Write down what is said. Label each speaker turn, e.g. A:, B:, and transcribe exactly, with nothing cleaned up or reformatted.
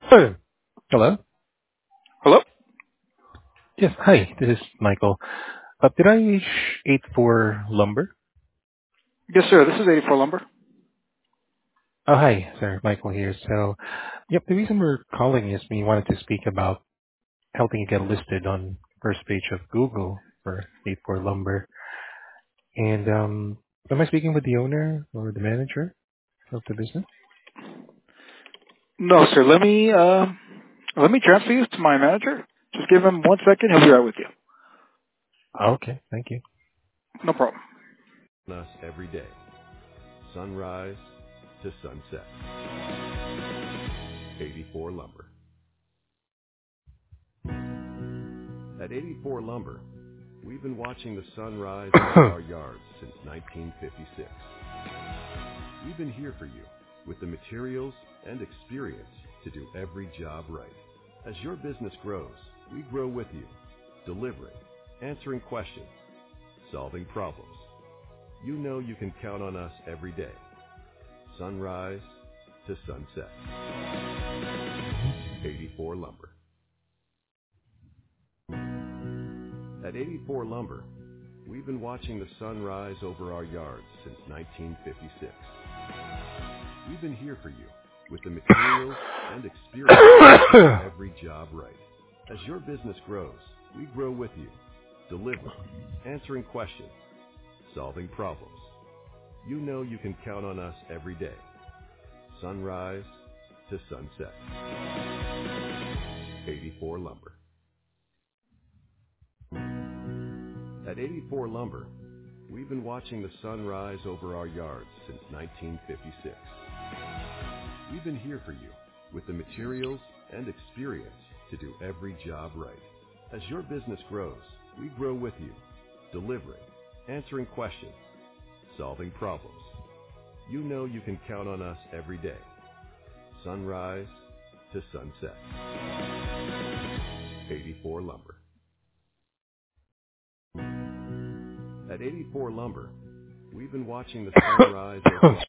A: Oh, hello.
B: Hello?
A: Yes, hi. This is Michael. Uh, did I reach eight four Lumber?
B: Yes, sir. This is eighty-four Lumber.
A: Oh, hi, sir. Michael here. So, yep, the reason we're calling is we wanted to speak about helping you get listed on first page of Google for eight four Lumber. And um, am I speaking with the owner or the manager of the business?
B: No, sir. Let me uh, let me transfer you to my manager. Just give him one second. He'll be right with you.
A: Okay, thank you.
B: No problem.
C: Us every day, sunrise to sunset. eighty-four Lumber. At eighty-four Lumber, we've been watching the sunrise over our yards since nineteen fifty-six. We've been here for you with the materials and experience to do every job right. As your business grows, we grow with you, delivering, answering questions, solving problems. You know you can count on us every day, sunrise to sunset. eighty-four Lumber. At eighty-four Lumber, we've been watching the sunrise over our yards since nineteen fifty-six. We've been here for you with the materials and experience to do every job right. As your business grows, we grow with you, delivering, answering questions, solving problems. You know you can count on us every day, sunrise to sunset. eighty-four Lumber. At eighty-four Lumber, we've been watching the sunrise over our yards since nineteen fifty-six. We've been here for you with the materials and experience to do every job right. As your business grows, we grow with you, delivering, answering questions, solving problems. You know you can count on us every day, sunrise to sunset. eighty-four Lumber. At eighty-four Lumber, we've been watching the sunrise over